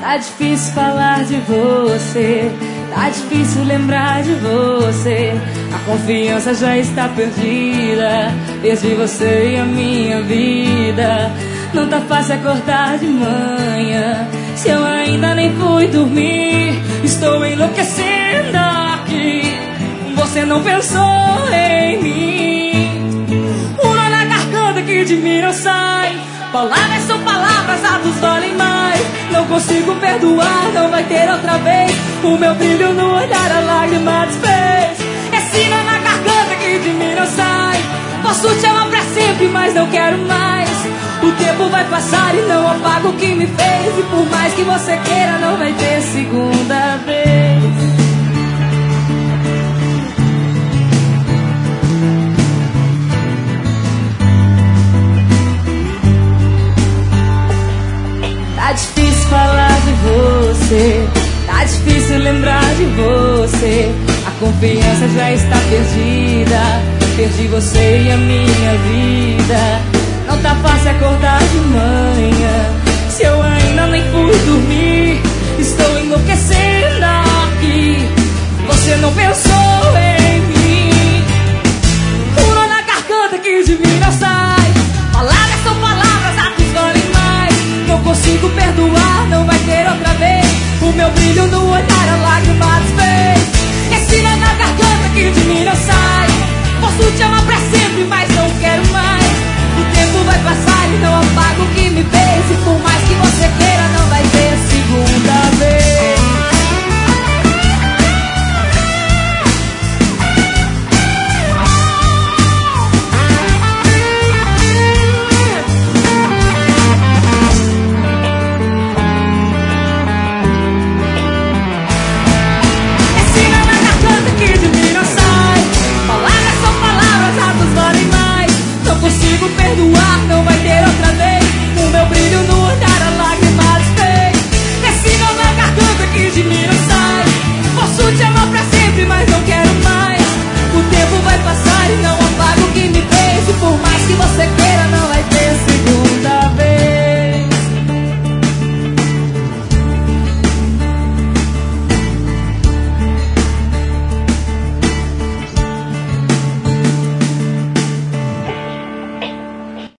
Tá difícil falar de você, tá difícil lembrar de você. A confiança já está perdida, perdi você e a minha vida. Não tá fácil acordar de manhã, se eu ainda nem fui dormir. Estou enlouquecendo aqui, você não pensou em mim. Um nó na garganta que de mim não sai, palavras são palavras, atos valem mais. Não consigo perdoar, não vai ter outra vez. O meu brilho no olhar, a lágrima desfez. Esse nó na garganta que de mim não sai. Posso te amar pra sempre, mas não quero mais. O tempo vai passar e não apaga o que me fez. E por mais que você queira, não vai ter segunda vez. Tá difícil falar de você, tá difícil lembrar de você. A confiança já está perdida, perdi você e a minha vida. Não tá fácil acordar de manhã, se eu ainda nem fui dormir. Estou enlouquecendo aqui, você não pensou em mim. Um nó na garganta que de mim não sai, palavras são palavras, atos valem mais. Não consigo perdoar, não vai ter outra vez. O meu brilho no